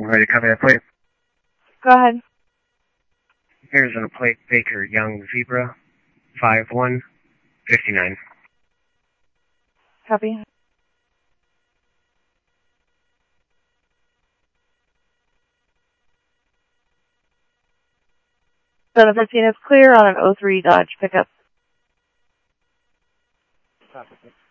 Ready to copy that plate? Go ahead. Here's on a plate, Baker Young Zebra, 5159. Copy. Center 15 is clear on an 03 Dodge pickup. Copy.